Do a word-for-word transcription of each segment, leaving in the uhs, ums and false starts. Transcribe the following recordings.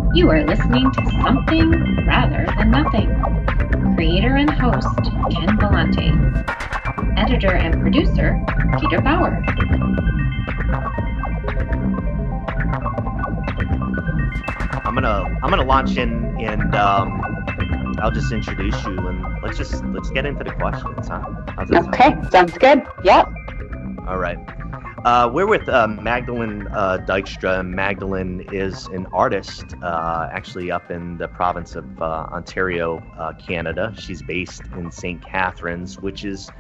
You are listening to Something Rather Than Nothing. Creator and host Ken Vellante. Editor and producer Peter Bauer. I'm gonna I'm gonna launch in and um, I'll just introduce you and let's just let's get into the questions, huh? How's that Okay, sound? sounds good. Yep. All right. Uh, we're with uh, Magdalene uh, Dykstra. Magdalene is an artist, uh, actually up in the province of uh, Ontario, uh, Canada. She's based in Saint Catharines, which is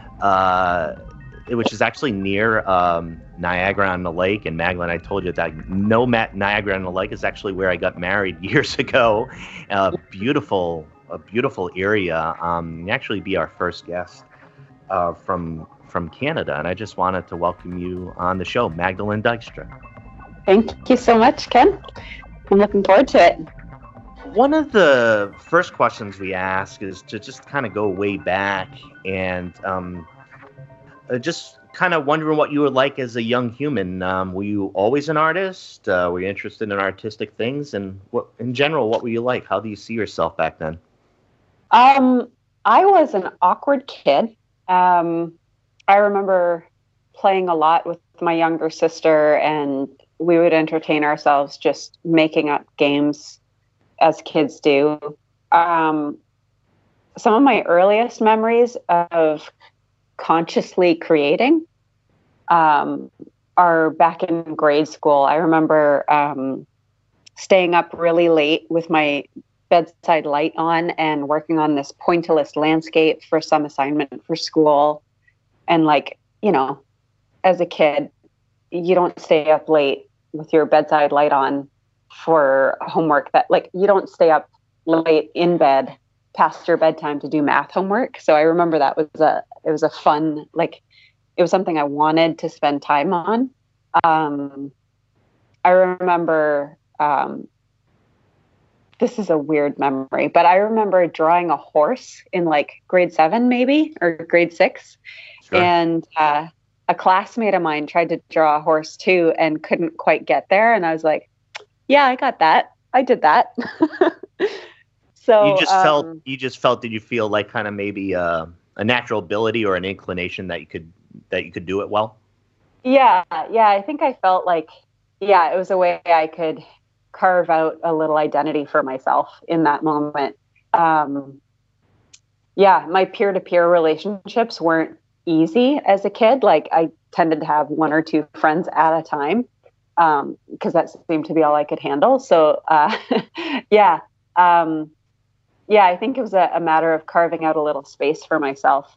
uh, which is actually near um, Niagara on the Lake. And Magdalene, I told you that no Ma- Niagara on the Lake is actually where I got married years ago. Uh, beautiful, a beautiful area. Um, actually, be our first guest uh, from. from Canada, and I just wanted to welcome you on the show, Magdalene Dykstra. Thank you so much, Ken. I'm looking forward to it. One of the first questions we ask is to just kind of go way back and um, uh, just kind of wondering what you were like as a young human. Um, were you always an artist? Uh, were you interested in artistic things? And what, in general, what were you like? How do you see yourself back then? Um, I was an awkward kid. Um, I remember playing a lot with my younger sister, and we would entertain ourselves just making up games as kids do. Um, some of my earliest memories of consciously creating um, are back in grade school. I remember um, staying up really late with my bedside light on and working on this pointillist landscape for some assignment for school. And like, you know, as a kid, you don't stay up late with your bedside light on for homework that like, you don't stay up late in bed past your bedtime to do math homework. So I remember that was a, it was a fun, like, it was something I wanted to spend time on. Um, I remember, um, this is a weird memory, but I remember drawing a horse in like grade seven, maybe, or grade six. Sure. And uh, a classmate of mine tried to draw a horse too and couldn't quite get there. And I was like, yeah, I got that. I did that. So you just um, felt, you just felt, did you feel like kind of maybe uh, a natural ability or an inclination that you could, that you could do it well? Yeah. Yeah. I think I felt like, yeah, it was a way I could carve out a little identity for myself in that moment. Um, yeah. My peer-to-peer relationships weren't easy as a kid. Like I tended to have one or two friends at a time um because that seemed to be all I could handle. So uh yeah um yeah I think it was a, a matter of carving out a little space for myself.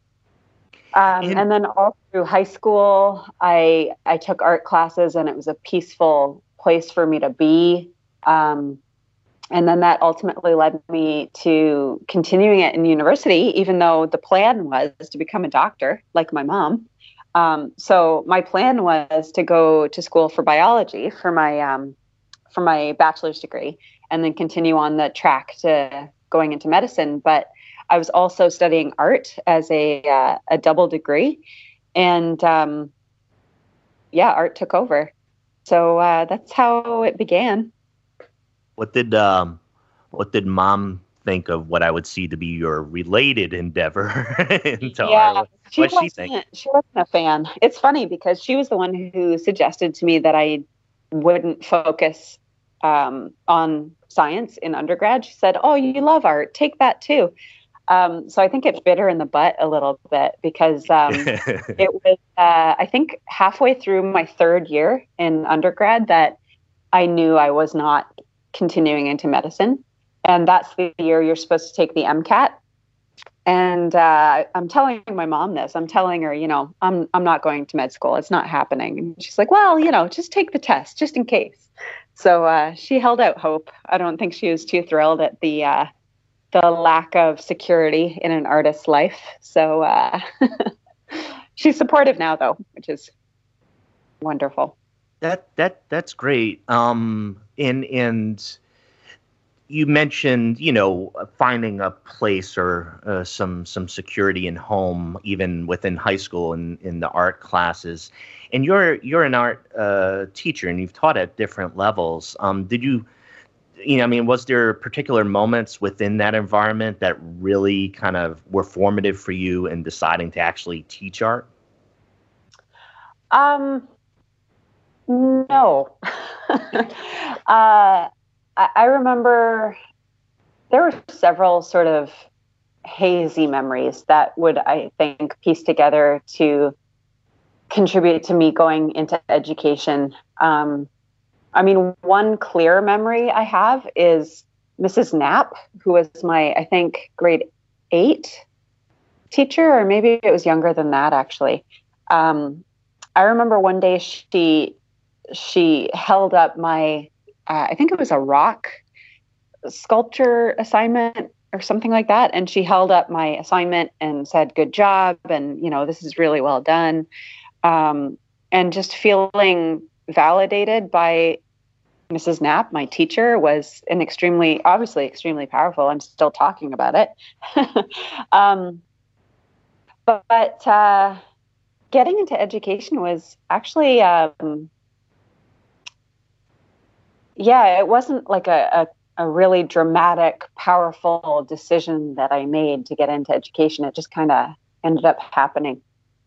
Um and, and then all through high school I I took art classes, and it was a peaceful place for me to be. um And then that ultimately led me to continuing it in university, even though the plan was to become a doctor, like my mom. Um, so my plan was to go to school for biology for my um, for my bachelor's degree, and then continue on the track to going into medicine. But I was also studying art as a uh, a double degree, and um, yeah, art took over. So uh, that's how it began. What did um, what did mom think of what I would see to be your related endeavor into yeah, art? What she what she wasn't, think? she wasn't a fan. It's funny because she was the one who suggested to me that I wouldn't focus um, on science in undergrad. She said, "Oh, you love art. Take that too." Um, so I think it bit her in the butt a little bit because um, it was, uh, I think, halfway through my third year in undergrad that I knew I was not continuing into medicine. And that's the year you're supposed to take the MCAT. And uh, I'm telling my mom this. I'm telling her, you know, I'm I'm not going to med school. It's not happening. And she's like, well, you know, just take the test, just in case. So uh, she held out hope. I don't think she was too thrilled at the uh, the lack of security in an artist's life. So uh, she's supportive now, though, which is wonderful. That that that's great. Um, and and you mentioned, you know, finding a place or uh, some some security in home, even within high school and in the art classes. And you're you're an art uh, teacher, and you've taught at different levels. Um, did you you know, I mean, was there particular moments within that environment that really kind of were formative for you in deciding to actually teach art? Um, no. uh, I, I remember there were several sort of hazy memories that would, I think, piece together to contribute to me going into education. Um, I mean, one clear memory I have is Missus Knapp, who was my, I think, grade eight teacher, or maybe it was younger than that, actually. Um, I remember one day she she held up my, uh, I think it was a rock sculpture assignment or something like that, and she held up my assignment and said, "Good job," and, you know, "This is really well done." Um, and just feeling validated by Missus Knapp, my teacher, was an extremely, obviously extremely powerful. I'm still talking about it. um, but but uh, getting into education was actually, um, yeah, it wasn't like a, a, a really dramatic, powerful decision that I made to get into education. It just kind of ended up happening.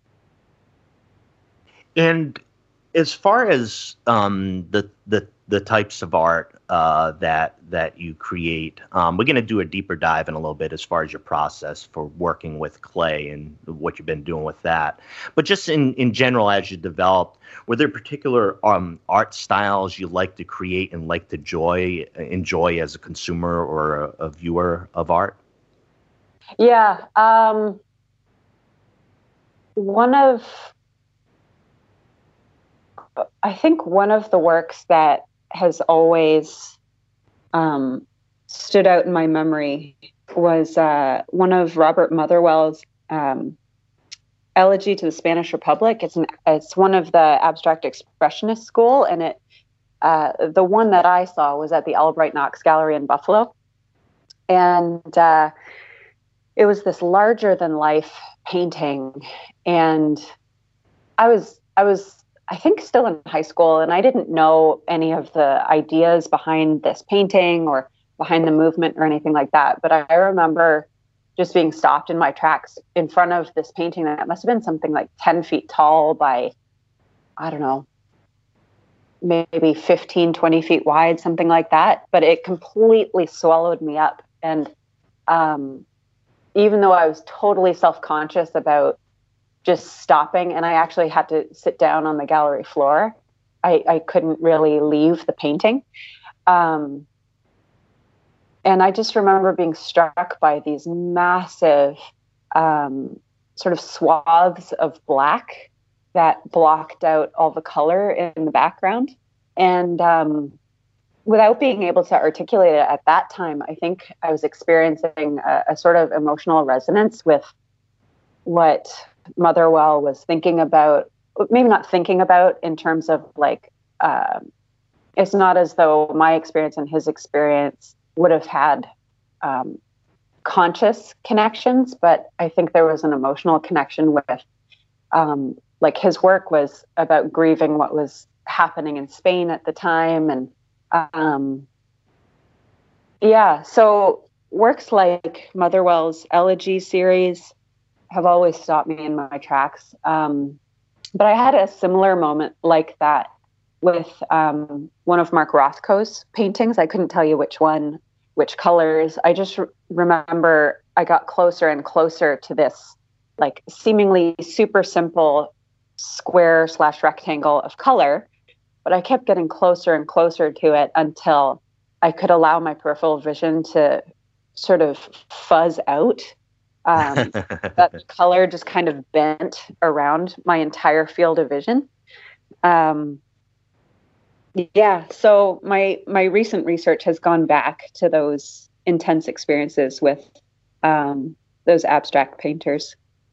And as far as um, the the the types of art uh, that that you create, um, we're going to do a deeper dive in a little bit as far as your process for working with clay and what you've been doing with that. But just in, in general, as you developed, were there particular um, art styles you like to create and like to joy enjoy as a consumer or a, a viewer of art? Yeah, um, one of I think one of the works that has always um, stood out in my memory was uh, one of Robert Motherwell's um, Elegy to the Spanish Republic. It's an, it's one of the abstract expressionist school, and it uh, the one that I saw was at the Albright Knox Gallery in Buffalo, and uh, it was this larger than life painting, and I was I was. I think still in high school, and I didn't know any of the ideas behind this painting or behind the movement or anything like that. But I remember just being stopped in my tracks in front of this painting that must have been something like ten feet tall by, I don't know, maybe fifteen, twenty feet wide, something like that. But it completely swallowed me up. And um, even though I was totally self-conscious about just stopping, and I actually had to sit down on the gallery floor, I, I couldn't really leave the painting. Um, and I just remember being struck by these massive um, sort of swaths of black that blocked out all the color in the background. And um, without being able to articulate it at that time, I think I was experiencing a, a sort of emotional resonance with what Motherwell was thinking about, maybe not thinking about in terms of like, uh, it's not as though my experience and his experience would have had um, conscious connections, but I think there was an emotional connection with, um, like his work was about grieving what was happening in Spain at the time. And um, yeah, so works like Motherwell's Elegy series have always stopped me in my tracks. Um, but I had a similar moment like that with um, one of Mark Rothko's paintings. I couldn't tell you which one, which colors. I just re- remember I got closer and closer to this like seemingly super simple square slash rectangle of color, but I kept getting closer and closer to it until I could allow my peripheral vision to sort of fuzz out. Um, that color just kind of bent around my entire field of vision. Um, yeah, so my my recent research has gone back to those intense experiences with um, those abstract painters.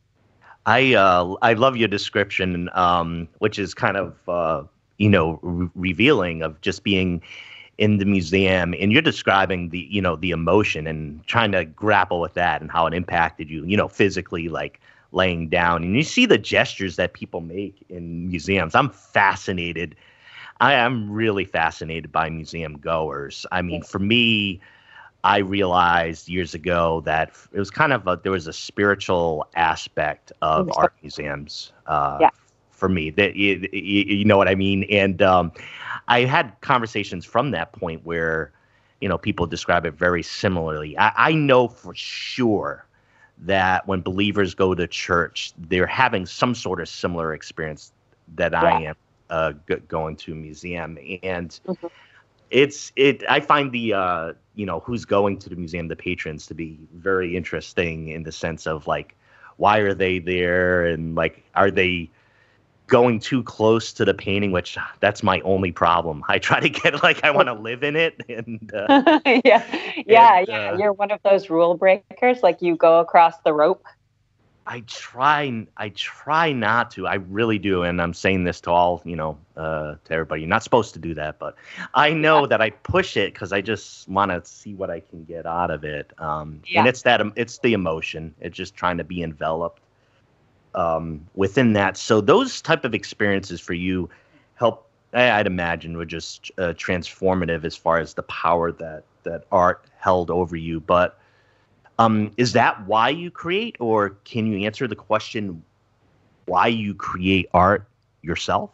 I uh, I love your description, um, which is kind of uh, you know re- revealing of just being in the museum, and you're describing the, you know, the emotion and trying to grapple with that and how it impacted you, you know, physically, like laying down. And you see the gestures that people make in museums. I'm fascinated I am really fascinated by museum goers. I mean, for me, I realized years ago that it was kind of a, there was a spiritual aspect of art museums uh, Yeah. for me. That you, you know what I mean? And um, I had conversations from that point where, you know, people describe it very similarly. I, I know for sure that when believers go to church, they're having some sort of similar experience that I Yeah. am uh, g- going to a museum. And Mhm. it's it. I find the uh, you know, who's going to the museum, the patrons, to be very interesting in the sense of like, why are they there, and like, are they going too close to the painting? Which that's my only problem. I try to get like I want to live in it, and uh, yeah, yeah, and, yeah. uh, You're one of those rule breakers, like you go across the rope. I try, I try not to. I really do, and I'm saying this to all, you know, uh, to everybody. You're not supposed to do that, but I know that I push it because I just want to see what I can get out of it. Um, Yeah. And it's that, it's the emotion. It's just trying to be enveloped um, within that. So those type of experiences for you help. I- I'd imagine were just uh, transformative as far as the power that that art held over you, but. Um, is that why you create, or can you answer the question why you create art yourself?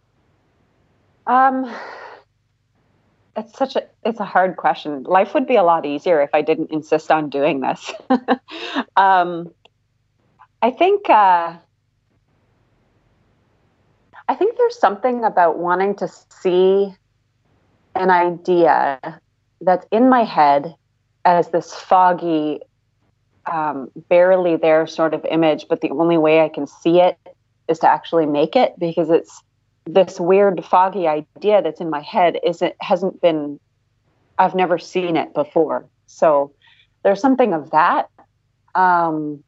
Um, it's such a it's a hard question. Life would be a lot easier if I didn't insist on doing this. um, I think uh, I think there's something about wanting to see an idea that's in my head as this foggy, um, barely there sort of image, but the only way I can see it is to actually make it, because it's this weird foggy idea that's in my head isn't hasn't been I've never seen it before. So there's something of that. Um,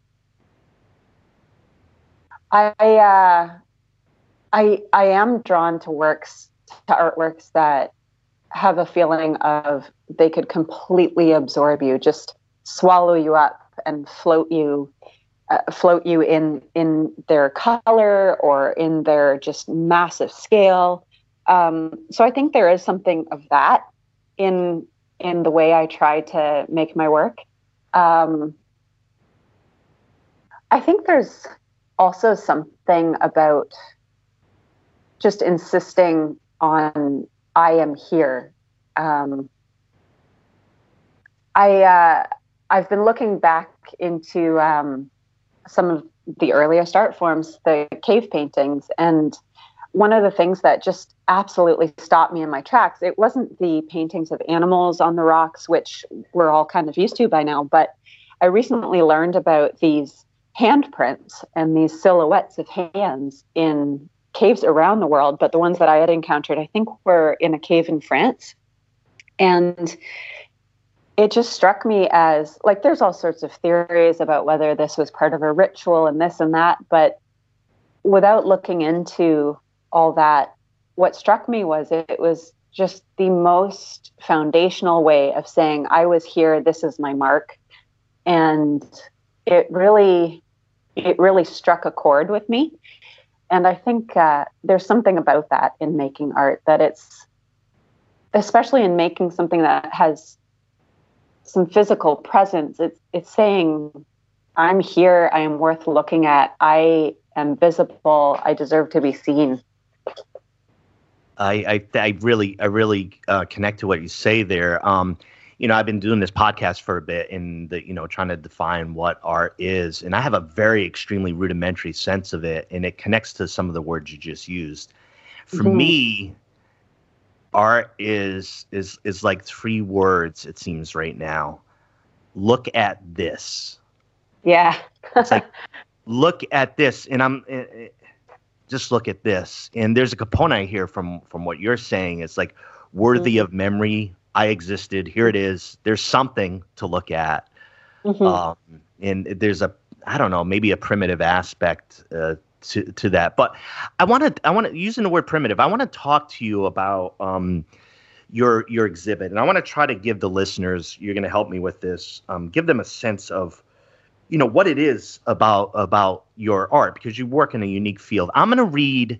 I uh, I I am drawn to works to artworks that have a feeling of they could completely absorb you, just swallow you up and float you uh, float you in in their color or in their just massive scale. Um, so I think there is something of that in in the way I try to make my work. Um, I think there's also something about just insisting on I am here. Um, I uh, I've been looking back into um, some of the earliest art forms, the cave paintings, and one of the things that just absolutely stopped me in my tracks, it wasn't the paintings of animals on the rocks, which we're all kind of used to by now, but I recently learned about these handprints and these silhouettes of hands in caves around the world, but the ones that I had encountered, I think, were in a cave in France. And it just struck me as, like, there's all sorts of theories about whether this was part of a ritual and this and that, but without looking into all that, what struck me was it was just the most foundational way of saying, I was here, this is my mark. And it really, it really struck a chord with me. And I think uh, there's something about that in making art, that it's, especially in making something that has some physical presence, it's it's saying, I'm here, I am worth looking at, I am visible, I deserve to be seen. I I, I really I really uh, connect to what you say there. Um, you know, I've been doing this podcast for a bit, and the you know trying to define what art is, and I have a very extremely rudimentary sense of it, and it connects to some of the words you just used. For Mhm. me, art is is is like three words, it seems right now. Look at this. Yeah. It's like, look at this, and I'm uh, just look at this. And there's a component I hear from from what you're saying. It's like worthy Mhm. of memory. I existed. Here it is. There's something to look at. Mhm. Um, and there's a, I don't know, maybe a primitive aspect uh, to to that. But I want to I want to using the word primitive. I want to talk to you about um, your your exhibit, and I want to try to give the listeners. You're going to help me with this. Um, give them a sense of, you know, what it is about about your art, because you work in a unique field. I'm going to read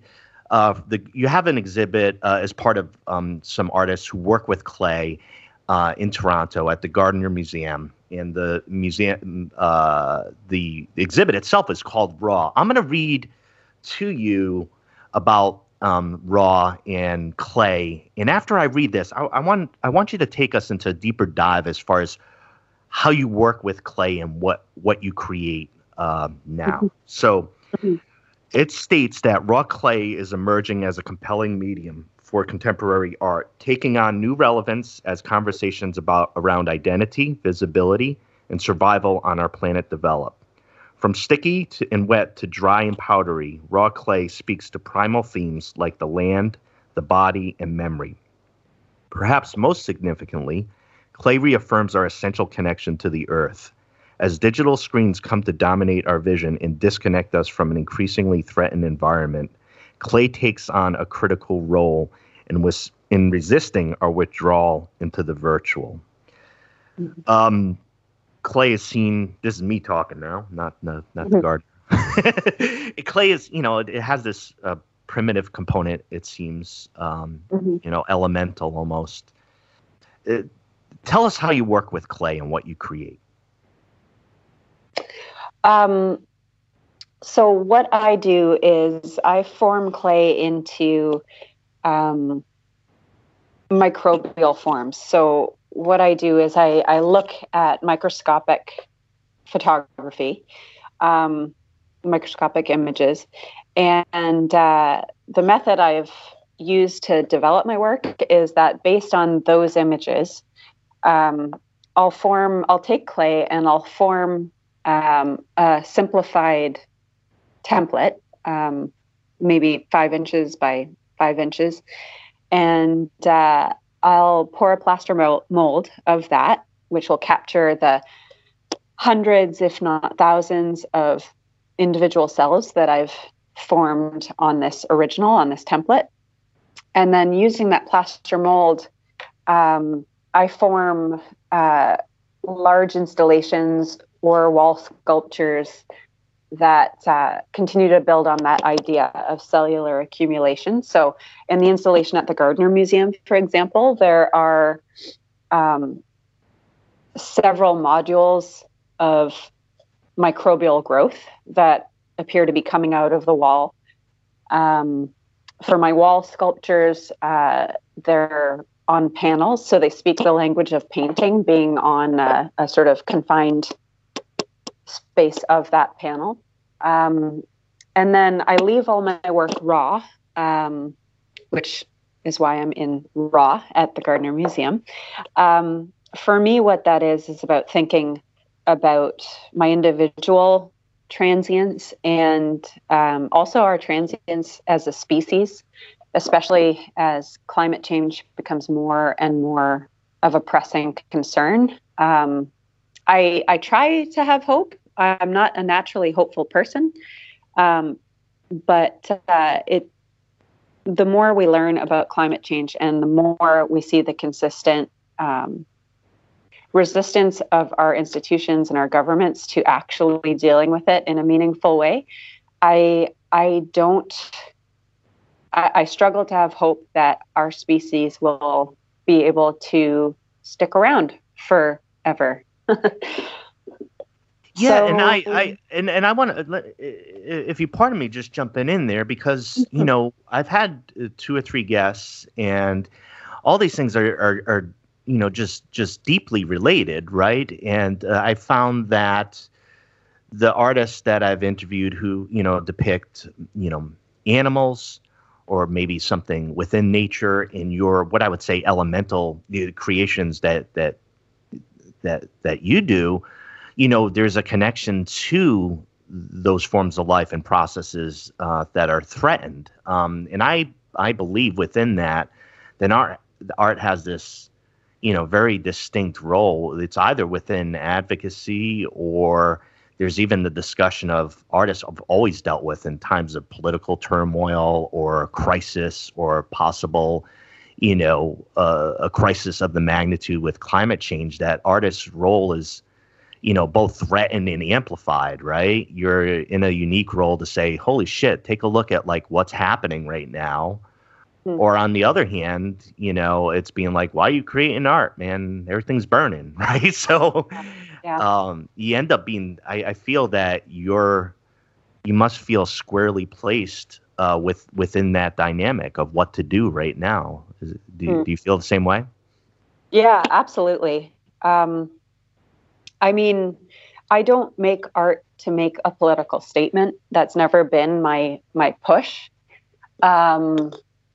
uh, the you have an exhibit uh, as part of um, some artists who work with clay uh, in Toronto at the Gardner Museum. And the museum, uh, the, the exhibit itself is called Raw. I'm going to read to you about um, Raw and clay. And after I read this, I, I want I want you to take us into a deeper dive as far as how you work with clay and what what you create uh, now. So it states that raw clay is emerging as a compelling medium for contemporary art, taking on new relevance as conversations about around identity, visibility, and survival on our planet develop. From sticky to, and wet to dry and powdery, raw clay speaks to primal themes like the land, the body, and memory. Perhaps most significantly, clay reaffirms our essential connection to the earth. As digital screens come to dominate our vision and disconnect us from an increasingly threatened environment, clay takes on a critical role in, was, in resisting our withdrawal into the virtual. Mm-hmm. Um, clay is seen, this is me talking now, not not, not mm-hmm. the gardener. Clay is, you know, it, it has this uh, primitive component, it seems, um, mm-hmm. you know, elemental almost. It, tell us how you work with clay and what you create. Um, so what I do is I form clay into um, microbial forms. So what I do is I, I look at microscopic photography, um, microscopic images, and uh, the method I've used to develop my work is that based on those images, um, I'll form, I'll take clay and I'll form um, a simplified template, um, maybe five inches by five inches. And uh, I'll pour a plaster mold of that, which will capture the hundreds, if not thousands, of individual cells that I've formed on this original, on this template. And then using that plaster mold, um, I form uh, large installations or wall sculptures that uh, continue to build on that idea of cellular accumulation. So in the installation at the Gardner Museum, for example, there are um, several modules of microbial growth that appear to be coming out of the wall. Um, for my wall sculptures, uh, they're on panels, so they speak the language of painting, being on a, a sort of confined space of that panel. Um, and then I leave all my work raw, um, which is why I'm in raw at the Gardner Museum. Um, for me, what that is, is about thinking about my individual transience and um, also our transience as a species, especially as climate change becomes more and more of a pressing concern. Um, I, I try to have hope. I'm not a naturally hopeful person, um, but uh, it. the more we learn about climate change and the more we see the consistent um, resistance of our institutions and our governments to actually dealing with it in a meaningful way, I I don't. I, I struggle to have hope that our species will be able to stick around forever. Yeah, so, and I, I and, and I want to, if you pardon me, just jumping in there because you know I've had two or three guests, and all these things are are, are you know just just deeply related, right? And uh, I found that the artists that I've interviewed who you know depict you know animals or maybe something within nature in your what I would say elemental creations that that that that you do. You know, there's a connection to those forms of life and processes uh, that are threatened. Um, and I, I believe within that, then art, art has this, you know, very distinct role. It's either within advocacy or there's even the discussion of artists have always dealt with in times of political turmoil or crisis or possible, you know, uh, a crisis of the magnitude with climate change, that artists' role is, you know, both threatened and amplified, right? You're in a unique role to say, holy shit, take a look at like what's happening right now. Mm-hmm. Or on the other hand, you know, it's being like, why are you creating art, man? Everything's burning, right? So yeah. um, you end up being, I, I feel that you're, you must feel squarely placed uh, with within that dynamic of what to do right now. Is, do, mm. do you feel the same way? Yeah, absolutely. Um, I mean, I don't make art to make a political statement. That's never been my my push. Um,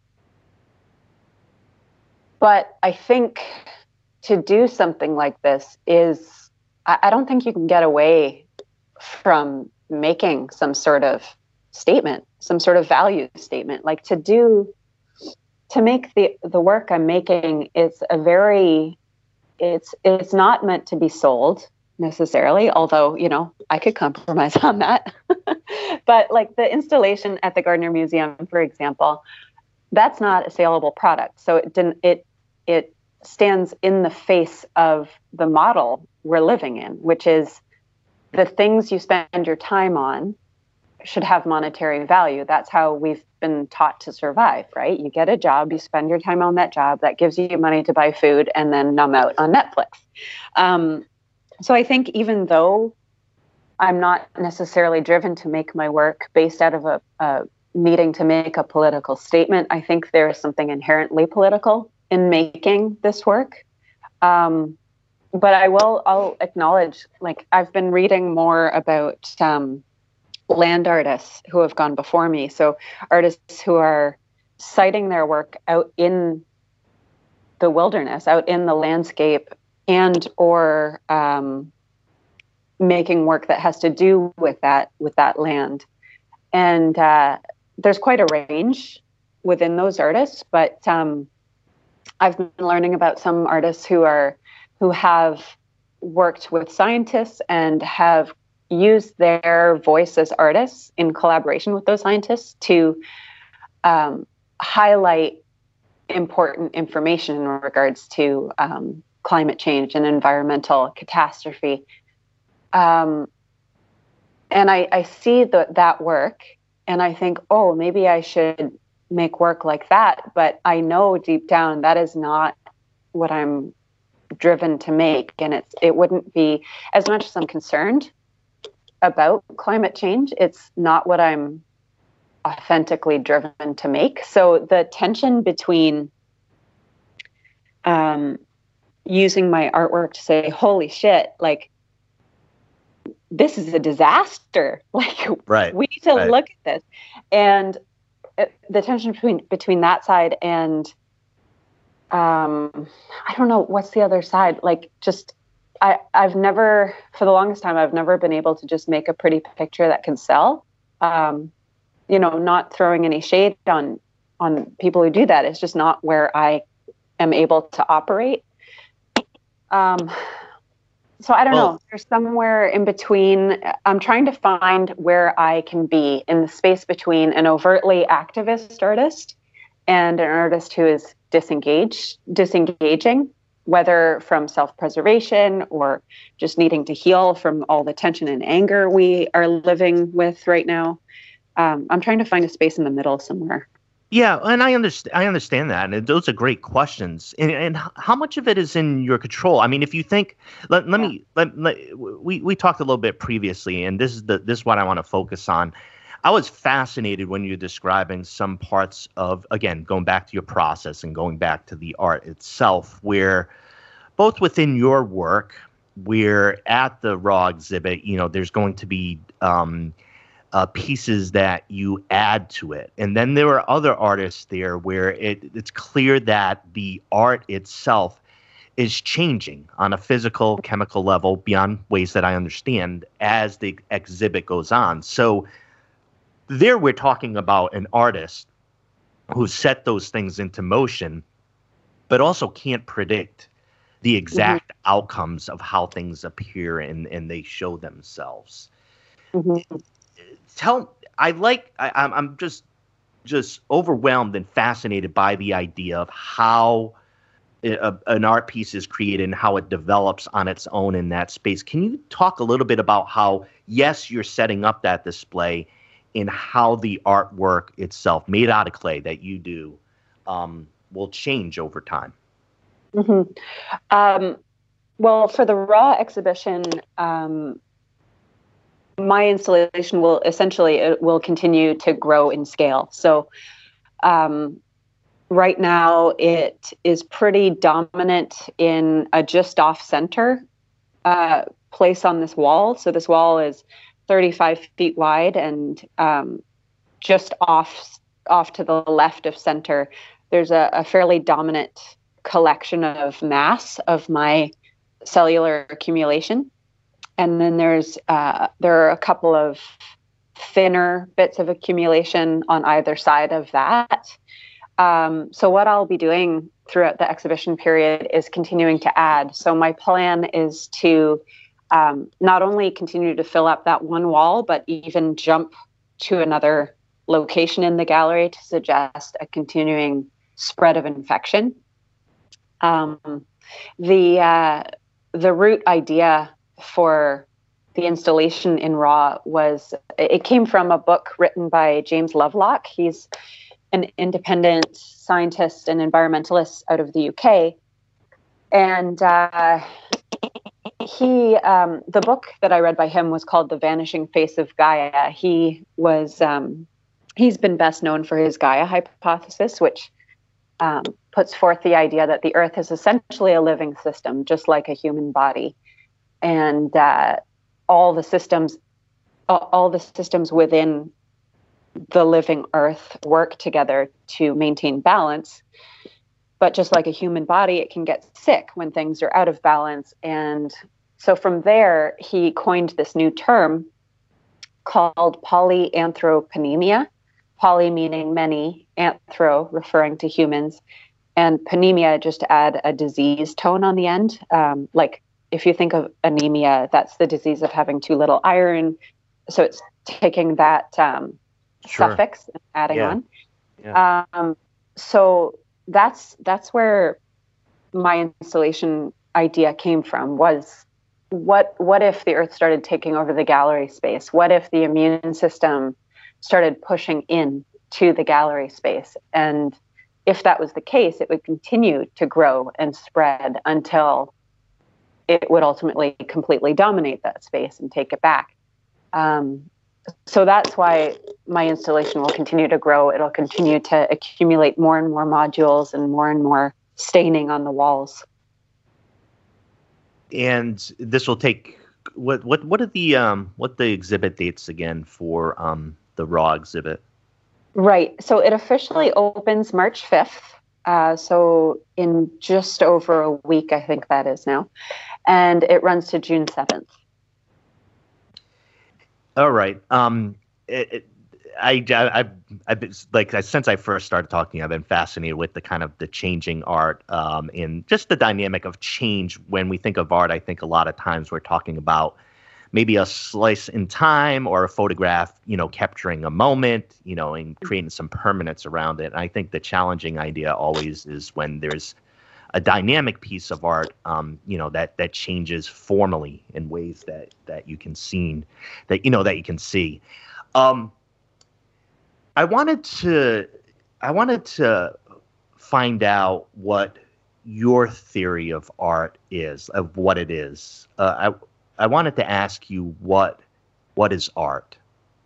but I think to do something like this is, I, I don't think you can get away from making some sort of statement, some sort of value statement. Like to do, to make the the work I'm making is a very, it's it's not meant to be sold necessarily, although, you know, I could compromise on that. But like the installation at the Gardner Museum, for example, that's not a saleable product. So it didn't, it, it stands in the face of the model we're living in, which is the things you spend your time on should have monetary value. That's how we've been taught to survive, right? You get a job, you spend your time on that job, that gives you money to buy food and then numb out on Netflix. Um, So I think even though I'm not necessarily driven to make my work based out of a, a needing to make a political statement, I think there is something inherently political in making this work. Um, but I will, I'll acknowledge, like I've been reading more about um, land artists who have gone before me. So artists who are citing their work out in the wilderness, out in the landscape, and or um, making work that has to do with that with that land. And uh, there's quite a range within those artists, but um, I've been learning about some artists who are who have worked with scientists and have used their voice as artists in collaboration with those scientists to um, highlight important information in regards to um, climate change and environmental catastrophe. Um, and I, I see the, that work and I think, oh, maybe I should make work like that. But I know deep down that is not what I'm driven to make. And it's, it wouldn't be, as much as I'm concerned about climate change, it's not what I'm authentically driven to make. So the tension between um, using my artwork to say, holy shit, like, this is a disaster. Like, right, we need to right. look at this. And it, the tension between, between that side and, um, I don't know, what's the other side? Like, just, I, I've never, for the longest time, I've never been able to just make a pretty picture that can sell. Um, you know, not throwing any shade on, on people who do that. It's just not where I am able to operate. Um, so I don't well, know, there's somewhere in between. I'm trying to find where I can be in the space between an overtly activist artist and an artist who is disengaged, disengaging, whether from self-preservation or just needing to heal from all the tension and anger we are living with right now. Um, I'm trying to find a space in the middle somewhere. Yeah, and I understand. I understand that, and those are great questions. And, and how much of it is in your control? I mean, if you think, let, let yeah. me, let, let, we we talked a little bit previously, and this is the this is what I want to focus on. I was fascinated when you're describing some parts of, again, going back to your process and going back to the art itself, where both within your work, where at the Raw exhibit, you know, there's going to be um, Uh, pieces that you add to it. And then there are other artists there where it, it's clear that the art itself is changing on a physical, chemical level beyond ways that I understand as the exhibit goes on. So there we're talking about an artist who set those things into motion, but also can't predict the exact mm-hmm. outcomes of how things appear and, and they show themselves. Mm-hmm. Tell I like I, I'm I'm just just overwhelmed and fascinated by the idea of how a, an art piece is created and how it develops on its own in that space. Can you talk a little bit about how, yes, you're setting up that display, and how the artwork itself, made out of clay, that you do, um, will change over time? Mm-hmm. Um, well, for the Raw exhibition, um, my installation will essentially it will continue to grow in scale. So um, right now it is pretty dominant in a just off center uh, place on this wall. So this wall is thirty-five feet wide, and um, just off off to the left of center, there's a, a fairly dominant collection of mass of my cellular accumulation. And then there's uh, there are a couple of thinner bits of accumulation on either side of that. Um, so what I'll be doing throughout the exhibition period is continuing to add. So my plan is to um, not only continue to fill up that one wall, but even jump to another location in the gallery to suggest a continuing spread of infection. Um, the uh, the root idea for the installation in Raw was, it came from a book written by James Lovelock. He's an independent scientist and environmentalist out of the U K. And uh, he, um, the book that I read by him was called The Vanishing Face of Gaia. He was, um, he's been best known for his Gaia hypothesis, which um, puts forth the idea that the Earth is essentially a living system, just like a human body. And uh, all the systems, all the systems within the living Earth work together to maintain balance. But just like a human body, it can get sick when things are out of balance. And so from there, he coined this new term called polyanthroponemia. Poly meaning many, anthro referring to humans, and panemia just to add a disease tone on the end, um, like. If you think of anemia, that's the disease of having too little iron. So it's taking that um, sure. suffix and adding yeah. on. Yeah. Um, so that's that's where my installation idea came from. Was what what if the Earth started taking over the gallery space? What if the immune system started pushing in to the gallery space? And if that was the case, it would continue to grow and spread until it would ultimately completely dominate that space and take it back. Um, so that's why my installation will continue to grow. It'll continue to accumulate more and more modules and more and more staining on the walls. And this will take, what what what are the um what the exhibit dates again for um the Raw exhibit? Right. So it officially opens March fifth. Uh, so in just over a week, I think that is now. And it runs to June seventh. All right. Um, it, it, I, I, I've been, like, since I first started talking, I've been fascinated with the kind of the changing art um, and just the dynamic of change. When we think of art, I think a lot of times we're talking about maybe a slice in time or a photograph, you know, capturing a moment, you know, and creating some permanence around it. And I think the challenging idea always is when there's a dynamic piece of art, um, you know, that that changes formally in ways that that you can see, that you know that you can see. Um, I wanted to, I wanted to find out what your theory of art is, of what it is. Uh, I. I wanted to ask you what what is art?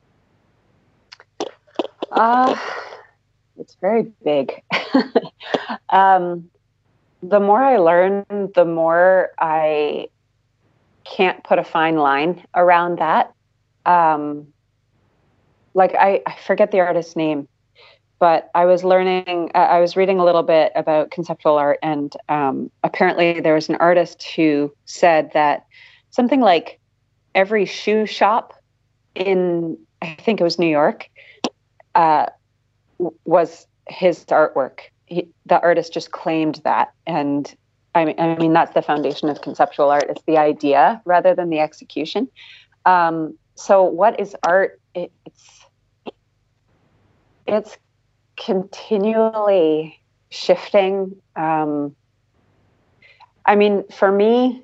Uh, it's very big. um, the more I learn, the more I can't put a fine line around that. Um, like I, I forget the artist's name, but I was learning, uh, I was reading a little bit about conceptual art, and um, apparently there was an artist who said that something like every shoe shop in, I think it was New York, uh, was his artwork. He, the artist just claimed that. And I mean, I mean, that's the foundation of conceptual art. It's the idea rather than the execution. Um, so what is art? It, it's, it's continually shifting. Um, I mean, for me,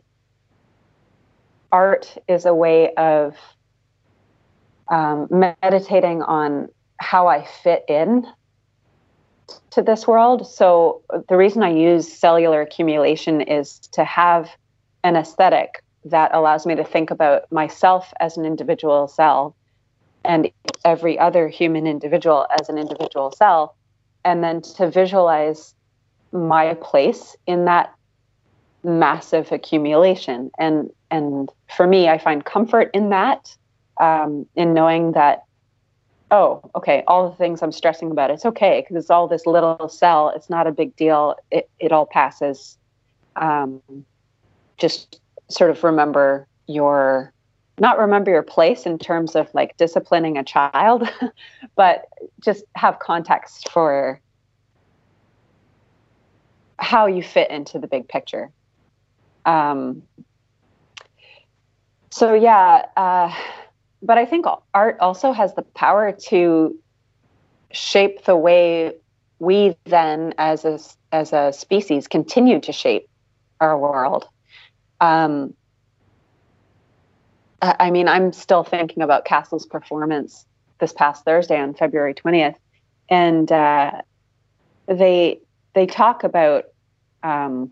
art is a way of um, meditating on how I fit in to this world. So the reason I use cellular accumulation is to have an aesthetic that allows me to think about myself as an individual cell and every other human individual as an individual cell, and then to visualize my place in that massive accumulation. And and for me, I find comfort in that, um, in knowing that, oh, okay, all the things I'm stressing about, it's okay, because it's all this little cell. It's not a big deal. It, it all passes. Um, just sort of remember your, not remember your place in terms of like disciplining a child, but just have context for how you fit into the big picture. Um, so yeah, uh, but I think art also has the power to shape the way we then, as a, as a species, continue to shape our world. Um, I mean, I'm still thinking about Castle's performance this past Thursday on February twentieth, and uh, they they talk about um,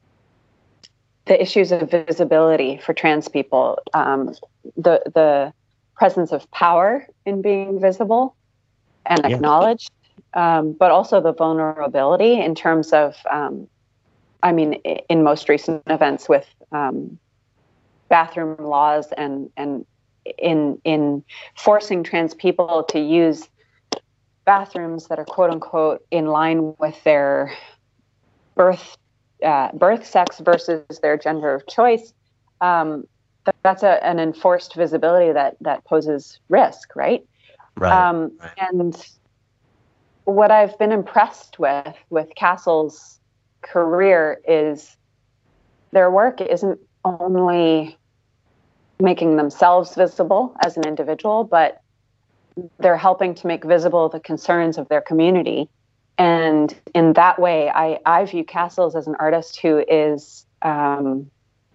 the issues of visibility for trans people, um, the the presence of power in being visible and Yeah. acknowledged, um, but also the vulnerability in terms of, um, I mean, in most recent events with um, bathroom laws and and in in forcing trans people to use bathrooms that are quote unquote in line with their birth uh, birth sex versus their gender of choice. Um, that, that's a, an enforced visibility that that poses risk, right? Right. Um, right. And what I've been impressed with with Castle's career is their work isn't only making themselves visible as an individual, but they're helping to make visible the concerns of their community. And in that way, I, I view Castles as an artist who is um,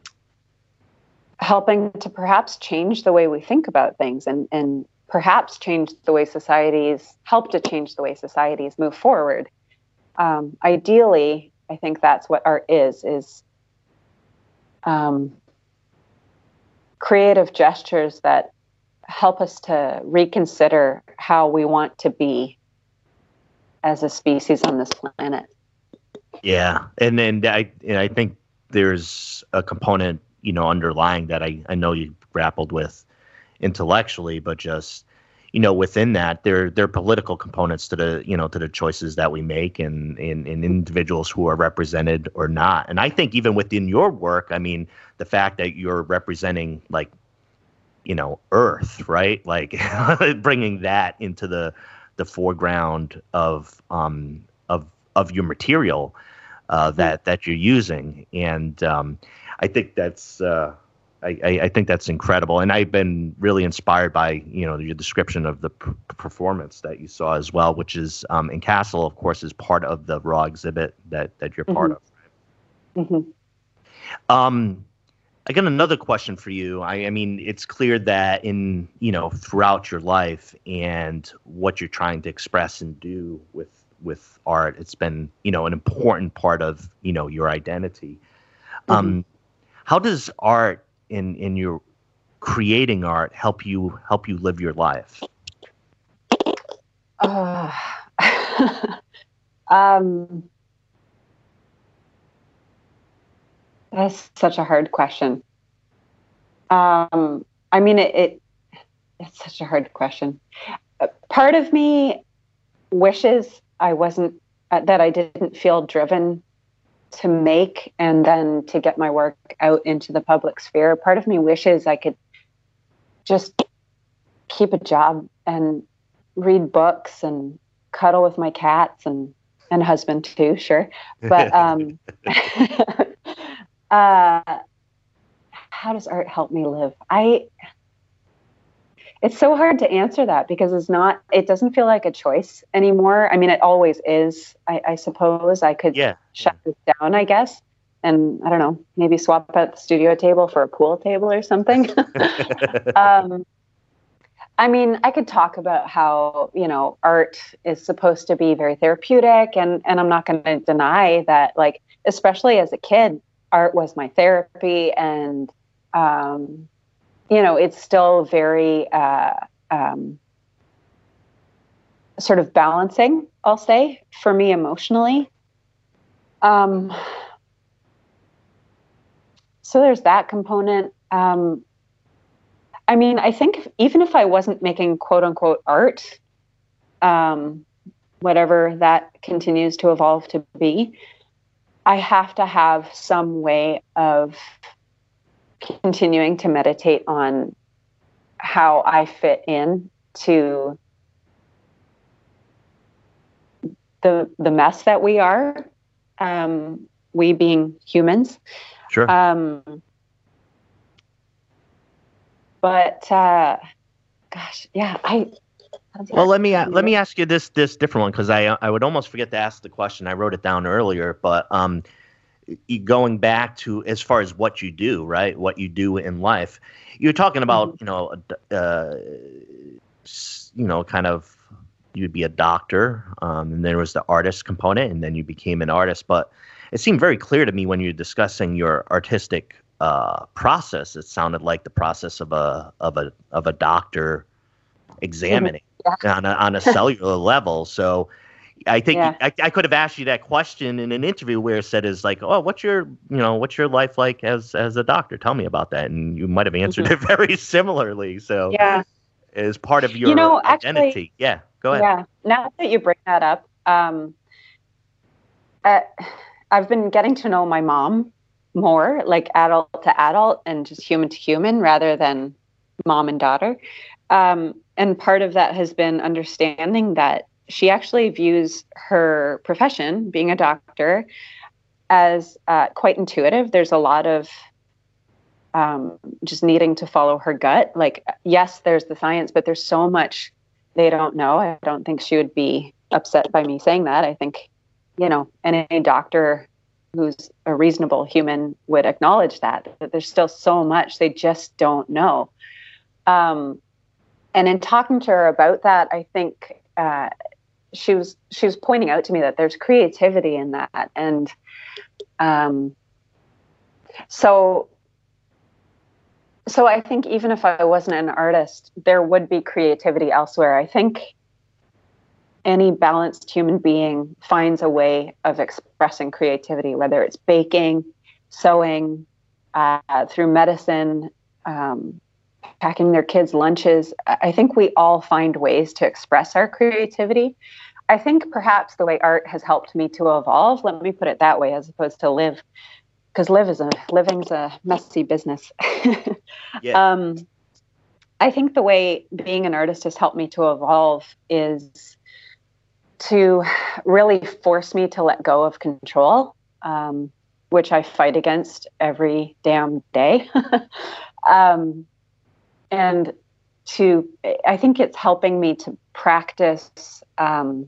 helping to perhaps change the way we think about things, and, and perhaps change the way societies, help to change the way societies move forward. Um, ideally, I think that's what art is, is um, creative gestures that help us to reconsider how we want to be as a species on this planet. Yeah, and then I and I think there's a component, you know, underlying that I, I know you grappled with intellectually, but just, you know, within that, there there are political components to the, you know, to the choices that we make, and in in individuals who are represented or not. And I think even within your work, I mean, the fact that you're representing, like, you know, Earth, right? Like bringing that into the the foreground of um of of your material uh, that that you're using, and um, I think that's uh, I, I think that's incredible. And I've been really inspired by, you know, your description of the p- performance that you saw as well, which is um, in Castle, of course, is part of the Raw exhibit that that you're part Mm-hmm. of. Mm-hmm. Um, I got another question for you. I, I mean, it's clear that in, you know, throughout your life and what you're trying to express and do with with art, it's been, you know, an important part of, you know, your identity. Mm-hmm. Um, how does art in in your creating art help you help you live your life? Uh, um, that's such a hard question. Um, I mean, it, it it's such a hard question. Uh, part of me wishes I wasn't uh, that I didn't feel driven to make and then to get my work out into the public sphere. Part of me wishes I could just keep a job and read books and cuddle with my cats and and husband too, sure. But um, uh, how does art help me live? I. It's so hard to answer that because it's not, it doesn't feel like a choice anymore. I mean, it always is. I, I suppose I could Yeah. shut this down, I guess, and I don't know, maybe swap out the studio table for a pool table or something. um, I mean, I could talk about how, you know, art is supposed to be very therapeutic, and, and I'm not going to deny that, like, especially as a kid, art was my therapy, and, um, you know, it's still very uh, um, sort of balancing, I'll say, for me emotionally. Um, so there's that component. Um, I mean, I think even if I wasn't making quote unquote art, um, whatever that continues to evolve to be, I have to have some way of continuing to meditate on how I fit in to the the mess that we are, um, we being humans. Sure. Um, but uh, gosh, yeah, I. Well, let me uh, let me ask you this this different one, because I I would almost forget to ask the question. I wrote it down earlier, but um, going back to as far as what you do, right? What you do in life. You're talking about, you know, uh, you know, kind of you'd be a doctor, um, and there was the artist component, and then you became an artist. But it seemed very clear to me when you're discussing your artistic uh, process. It sounded like the process of a of a of a doctor examining yeah. on a, on a cellular level. So I think yeah. I, I could have asked you that question in an interview where it said is like, oh, what's your, you know, what's your life like as, as a doctor? Tell me about that. And you might've answered mm-hmm. it very similarly. So yeah, as part of your you know, identity. Actually, yeah, go ahead. Yeah. Now that you bring that up, um, uh, I've been getting to know my mom more, like adult to adult and just human to human rather than mom and daughter. Um, and part of that has been understanding that she actually views her profession, being a doctor, as uh, quite intuitive. There's a lot of um, just needing to follow her gut. Like, yes, there's the science, but there's so much they don't know. I don't think she would be upset by me saying that. I think, you know, any doctor who's a reasonable human would acknowledge that, that there's still so much they just don't know. Um, and in talking to her about that, I think uh, she was she was pointing out to me that there's creativity in that, and um, so so I think even if I wasn't an artist, there would be creativity elsewhere. I think any balanced human being finds a way of expressing creativity, whether it's baking, sewing, uh, through medicine, um, packing their kids' lunches. I think we all find ways to express our creativity. I think perhaps the way art has helped me to evolve, let me put it that way, as opposed to live, because live is a living's a messy business. yeah. Um, I think the way being an artist has helped me to evolve is to really force me to let go of control, um, which I fight against every damn day. um, and to, I think it's helping me to practice um,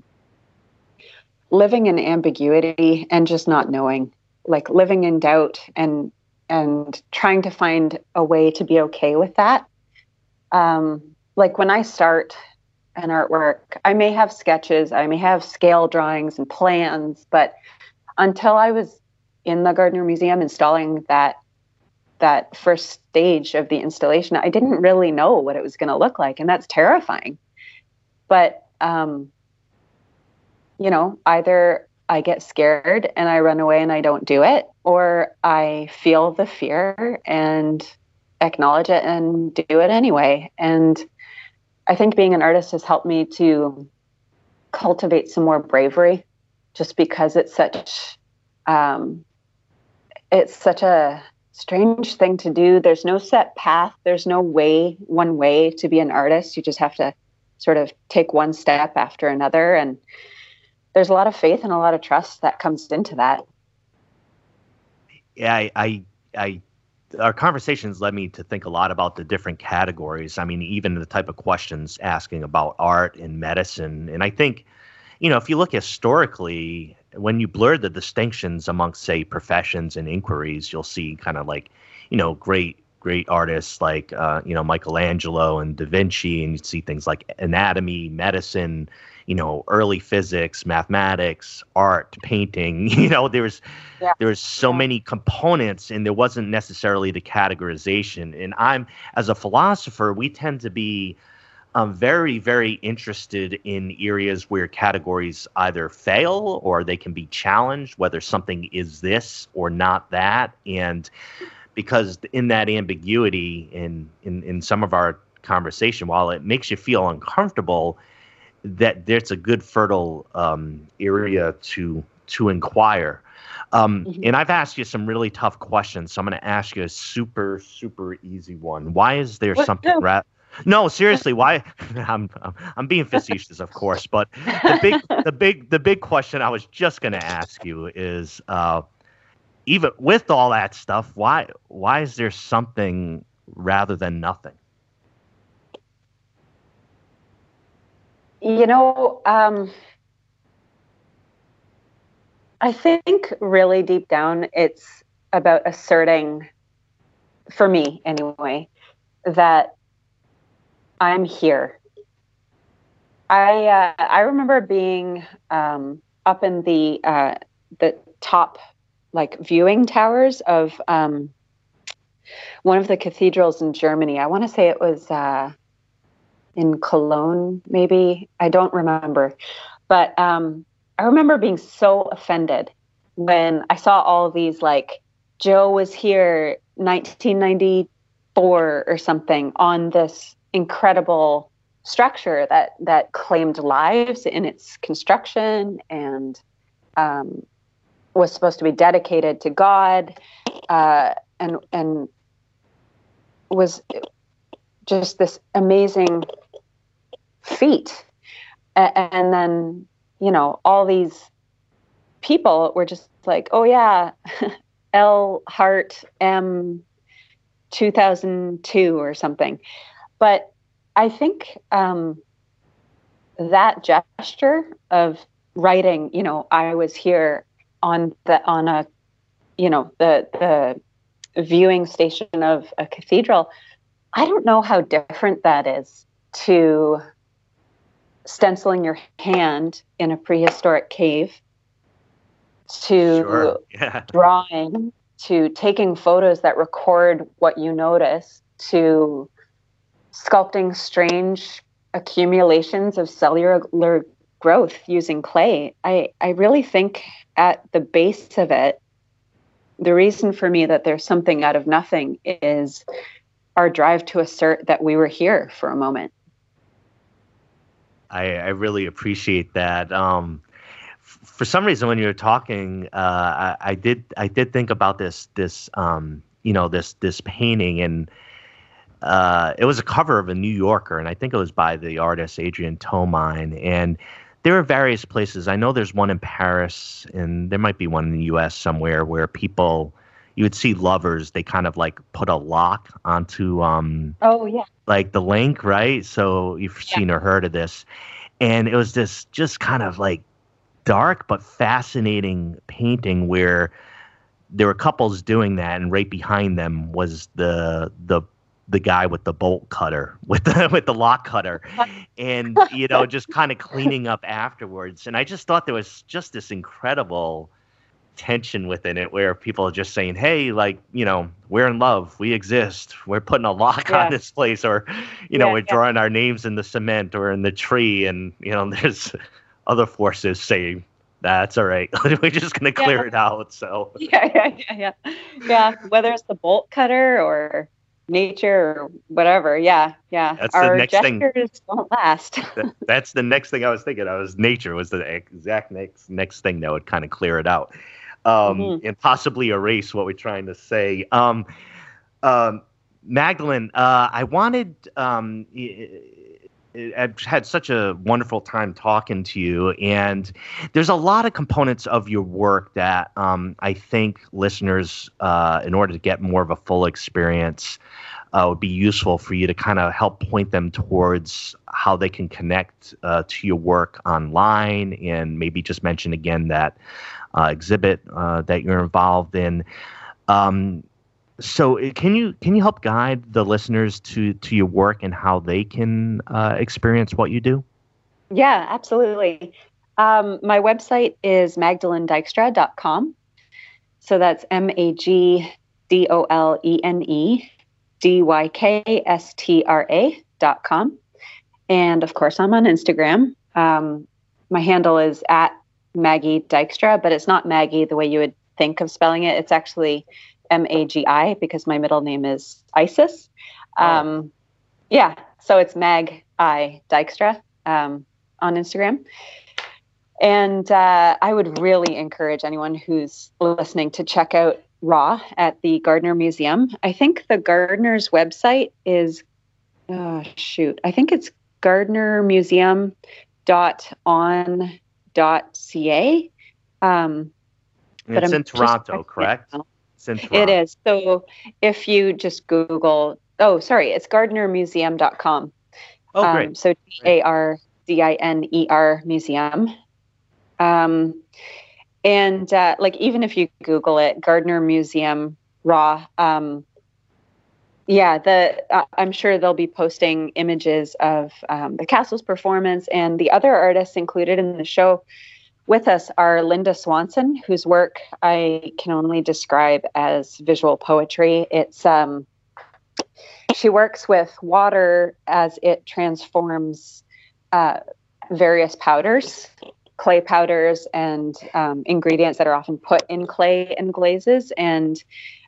living in ambiguity and just not knowing, like living in doubt and and trying to find a way to be okay with that. Um, like when I start an artwork, I may have sketches, I may have scale drawings and plans, but until I was in the Gardner Museum installing that that first stage of the installation, I didn't really know what it was going to look like, and that's terrifying. But um, you know, either I get scared and I run away and I don't do it, or I feel the fear and acknowledge it and do it anyway. And I think being an artist has helped me to cultivate some more bravery, just because it's such, um, it's such a strange thing to do. There's no set path. There's no way, one way to be an artist. You just have to sort of take one step after another. And there's a lot of faith and a lot of trust that comes into that. Yeah, I, I, I our conversations led me to think a lot about the different categories. I mean, even the type of questions asking about art and medicine. And I think, you know, if you look historically, when you blur the distinctions amongst, say, professions and inquiries, you'll see kind of like, you know, great great artists like, uh, you know, Michelangelo and Da Vinci, and you'd see things like anatomy, medicine, you know, early physics, mathematics, art, painting. You know, there's yeah. there's so yeah. many components, and there wasn't necessarily the categorization. And I'm, as a philosopher, we tend to be um, very, very interested in areas where categories either fail or they can be challenged, whether something is this or not that. And because in that ambiguity in, in, in some of our conversation, while it makes you feel uncomfortable, that there's a good fertile um, area to to inquire. Um, mm-hmm. And I've asked you some really tough questions, so I'm going to ask you a super, super easy one. Why is there what? something... Ra- no, seriously, why? I'm, I'm I'm being facetious, of course, but the big the big the big question I was just going to ask you is, uh, even with all that stuff, why why is there something rather than nothing? You know, um, I think really deep down, it's about asserting, for me anyway, that I'm here. I uh, I remember being um, up in the uh, the top like viewing towers of um, one of the cathedrals in Germany. I want to say it was uh, in Cologne, maybe. I don't remember, but um, I remember being so offended when I saw all these like Joe was here nineteen ninety-four or something on this incredible structure that that claimed lives in its construction and um, was supposed to be dedicated to God, uh, and and was just this amazing feat. A- and then, you know, all these people were just like, oh yeah, L Hart M two thousand two or something. But I think um, that gesture of writing, you know, I was here on the on a, you know, the the viewing station of a cathedral. I don't know how different that is to stenciling your hand in a prehistoric cave, to sure. yeah. drawing, to taking photos that record what you notice, to sculpting strange accumulations of cellular growth using clay. I, I really think at the base of it, the reason for me that there's something out of nothing is our drive to assert that we were here for a moment. I, I really appreciate that. Um, f- for some reason, when you were talking, uh, I, I did I did think about this this um, you know this this painting, and uh, it was a cover of a New Yorker, and I think it was by the artist Adrian Tomine. And there are various places. I know there's one in Paris, and there might be one in the U S somewhere where people, you would see lovers, they kind of like put a lock onto um oh yeah like the link, right? So you've yeah. seen or heard of this. And it was this just kind of like dark but fascinating painting where there were couples doing that, and right behind them was the the the guy with the bolt cutter, with the with the lock cutter, and you know, just kind of cleaning up afterwards. And I just thought there was just this incredible tension within it, where people are just saying, "Hey, like, you know, we're in love, we exist, we're putting a lock yeah. on this place," or, you know, yeah, we're yeah. drawing our names in the cement or in the tree, and you know, there's other forces saying, "That's all right, we're just gonna clear yeah. it out." So yeah, yeah, yeah, yeah, yeah. Whether it's the bolt cutter or nature or whatever, yeah, yeah. That's our the next gestures thing. Don't last. that, that's the next thing I was thinking. I was nature was the exact next next thing that would kind of clear it out, um, mm-hmm. and possibly erase what we're trying to say. Um, um, Magdalene, uh, I wanted, um, I've had such a wonderful time talking to you, and there's a lot of components of your work that um, I think listeners, uh, in order to get more of a full experience, uh, would be useful for you to kind of help point them towards how they can connect uh, to your work online, and maybe just mention again that uh, exhibit uh, that you're involved in. Um, So can you can you help guide the listeners to, to your work and how they can uh, experience what you do? Yeah, absolutely. Um, my website is magdalene dykstra dot com. So that's M A G D O L E N E D Y K S T R A dot com. And of course, I'm on Instagram. Um, my handle is at Maggie Dykstra, but it's not Maggie the way you would think of spelling it. It's actually M A G I, because my middle name is Isis. Um, oh. Yeah, so it's Mag I Dykstra um, on Instagram. And uh, I would really encourage anyone who's listening to check out Raw at the Gardner Museum. I think the Gardner's website is, oh, shoot, I think it's gardner museum dot on dot c a. Um, but it's I'm in Toronto, correct? It is. So if you just Google, oh, sorry, it's gardner museum dot com. Oh, great. Um, so G A R D I N E R museum. Um, and uh, like, even if you Google it, Gardner Museum Raw, um, yeah, the uh, I'm sure they'll be posting images of um, the castle's performance, and the other artists included in the show with us are Linda Swanson, whose work I can only describe as visual poetry. It's um, she works with water as it transforms uh, various powders, clay powders, and um, ingredients that are often put in clay and glazes, and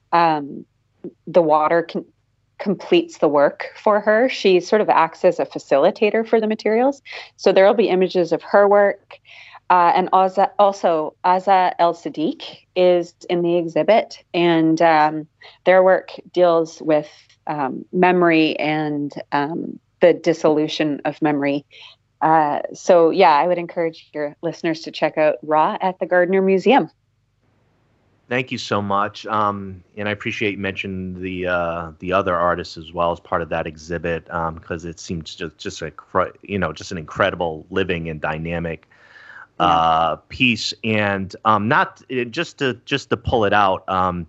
um, the water can, completes the work for her. She sort of acts as a facilitator for the materials. So there will be images of her work. Uh, and Aza, also, Aza El Sadiq is in the exhibit, and um, their work deals with um, memory and um, the dissolution of memory. Uh, so, yeah, I would encourage your listeners to check out Raw at the Gardner Museum. Thank you so much, um, and I appreciate you mentioning the uh, the other artists as well as part of that exhibit, because um, it seems just just a you know just an incredible, living and dynamic Uh, piece. And um, not just to just to pull it out. Um,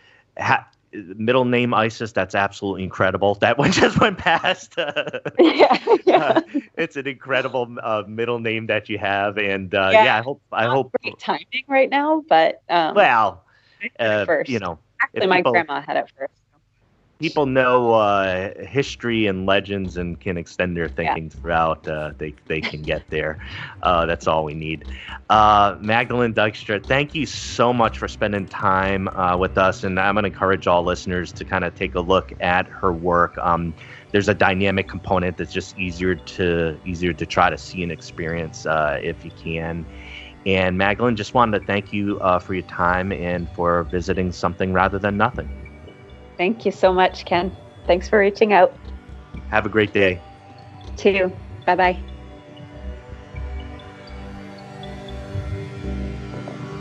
ha- middle name Isis. That's absolutely incredible. That one just went past. yeah, yeah. Uh, it's an incredible uh, middle name that you have, and uh, yeah, yeah, I hope I not hope great timing right now, but um, well, uh, first. you know, actually, my people, grandma had it first. People know uh, history and legends and can extend their thinking yeah. throughout. Uh, they they can get there. Uh, that's all we need. Uh, Magdalene Dykstra, thank you so much for spending time uh, with us. And I'm going to encourage all listeners to kind of take a look at her work. Um, there's a dynamic component that's just easier to easier to try to see and experience uh, if you can. And Magdalene, just wanted to thank you uh, for your time and for visiting Something Rather Than Nothing. Thank you so much, Ken. Thanks for reaching out. Have a great day. Too. Bye-bye.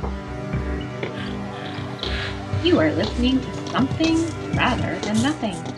You are listening to Something Rather Than Nothing.